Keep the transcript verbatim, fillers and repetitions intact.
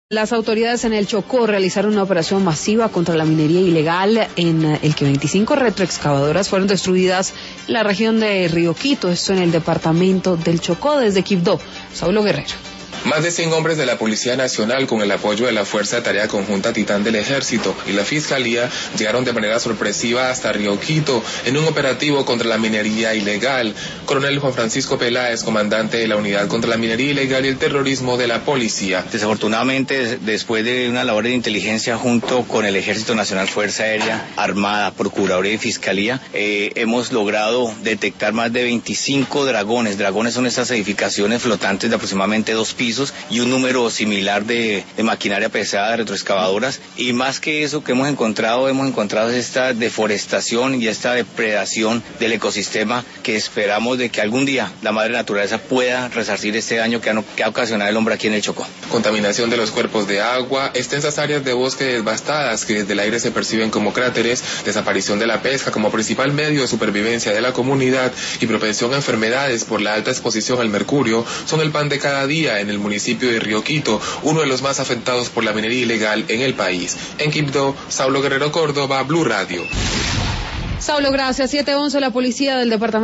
Las autoridades en el Chocó realizaron una operación masiva contra la minería ilegal en el que veinticinco retroexcavadoras fueron destruidas en la región de Río Quito, esto en el departamento del Chocó. Desde Quibdó, Saulo Guerrero. Más de cien hombres de la Policía Nacional, con el apoyo de la Fuerza de Tarea Conjunta Titán del Ejército y la Fiscalía, llegaron de manera sorpresiva hasta Río Quito en un operativo contra la minería ilegal. Coronel Juan Francisco Peláez, comandante de la Unidad contra la Minería Ilegal y el Terrorismo de la Policía. Desafortunadamente, después de una labor de inteligencia junto con el Ejército Nacional, Fuerza Aérea, Armada, Procuraduría y Fiscalía, eh, hemos logrado detectar más de veinticinco dragones. Dragones son esas edificaciones flotantes de aproximadamente dos pisos y un número similar de, de maquinaria pesada, de retroexcavadoras, y más que eso que hemos encontrado, hemos encontrado esta deforestación y esta depredación del ecosistema que esperamos de que algún día la madre naturaleza pueda resarcir este daño que ha, que ha ocasionado el hombre aquí en el Chocó. Contaminación de los cuerpos de agua, extensas áreas de bosque devastadas que desde el aire se perciben como cráteres, desaparición de la pesca como principal medio de supervivencia de la comunidad y propensión a enfermedades por la alta exposición al mercurio son el pan de cada día en el municipio de Río Quito, uno de los más afectados por la minería ilegal en el país. En Quibdó, Saulo Guerrero Córdoba, Blue Radio. Saulo, gracias. siete once, la policía del departamento